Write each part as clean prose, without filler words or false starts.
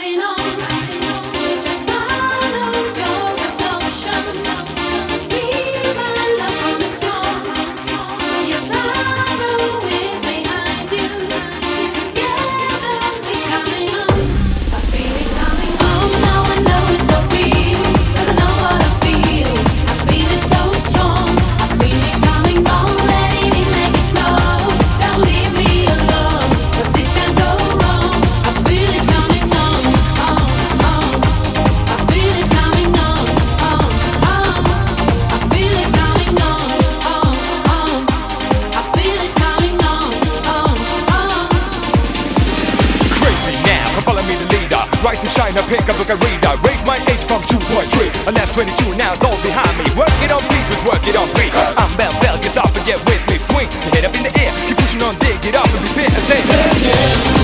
Rise and shine, I pick up, look, I read. I raise my age from 2.3. I left 22, now it's all behind me. Work it on beat, with work it on beat. I'm Bell Fell, get up and get with me. Swing your head up in the air, keep pushing on, dig it up and be fit and say, hey, yeah.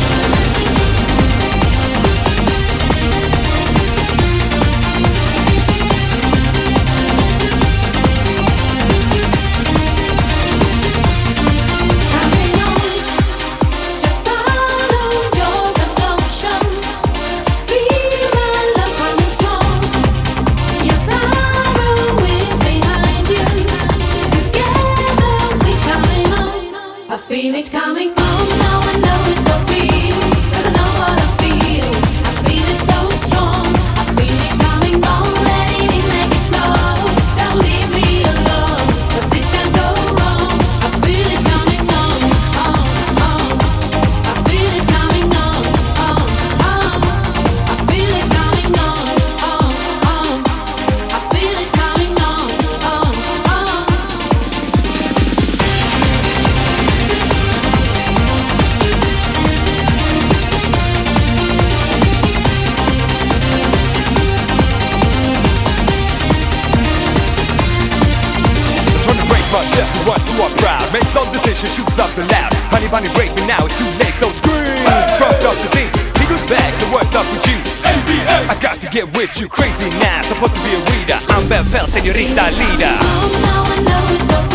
Feel it coming on, now I know it's for real, 'cause I know what I feel. I feel it so strong, I feel it coming on, let it make it flow. Don't leave me alone, 'cause this can go wrong. I feel it coming on, I feel it coming on, I feel it coming on, I feel it coming on, myself who was so proud. Make some decisions, shoots up the loud. Honey bunny break me now, it's too late, so scream. Front up the thing, Eagles back, so what's up with you? NBA, I got to get with you. Crazy now, supposed to be a reader. I'm Bell Fell, señorita leader. now I know it's for